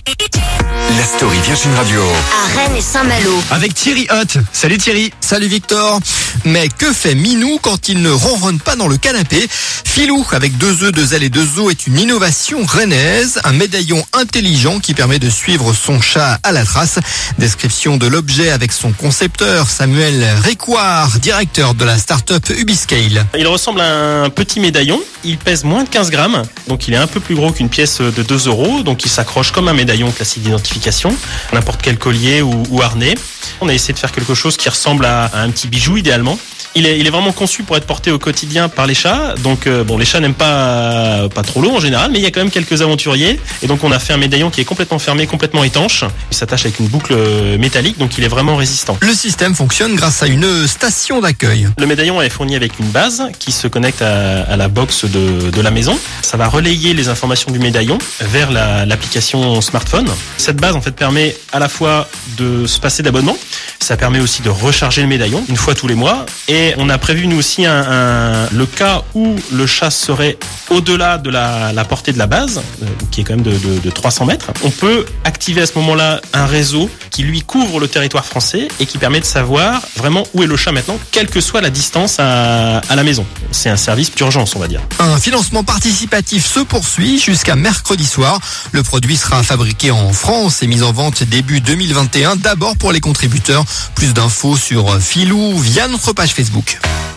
La story Virgin Radio. À Rennes et Saint-Malo. Avec Thierry Hutt. Salut Thierry. Salut Victor. Mais que fait Minou quand il ne ronronne pas dans le canapé? Filou, avec 2 œufs, 2 ailes et 2 os, est une innovation rennaise. Un médaillon intelligent qui permet de suivre son chat à la trace. Description de l'objet avec son concepteur, Samuel Récoire, directeur de la start-up Ubiscale. Il ressemble à un petit médaillon. Il pèse moins de 15 grammes. Donc il est un peu plus gros qu'une pièce de 2 euros. Donc il s'accroche comme un médaillon classique d'identification. N'importe quel collier ou harnais. On a essayé de faire quelque chose qui ressemble à un petit bijou idéalement. Il est vraiment conçu pour être porté au quotidien par les chats. Donc les chats n'aiment pas trop l'eau en général, mais il y a quand même quelques aventuriers. Et donc on a fait un médaillon qui est complètement fermé, complètement étanche. Il s'attache avec une boucle métallique, donc il est vraiment résistant. Le système fonctionne grâce à une station d'accueil. Le médaillon est fourni avec une base qui se connecte à la box de la maison. Ça va relayer les informations du médaillon vers l'application smartphone. Cette base en fait permet à la fois de se passer d'abonnement. Ça permet aussi de recharger le médaillon une fois tous les mois. Et on a prévu nous aussi le cas où le chat serait au-delà de la portée de la base, qui est quand même de 300 mètres. On peut activer à ce moment-là un réseau qui lui couvre le territoire français et qui permet de savoir vraiment où est le chat maintenant, quelle que soit la distance à la maison. C'est un service d'urgence, on va dire. Un financement participatif se poursuit jusqu'à mercredi soir. Le produit sera fabriqué en France et mis en vente début 2021, d'abord pour les contributeurs. Plus d'infos sur Filou via notre page Facebook.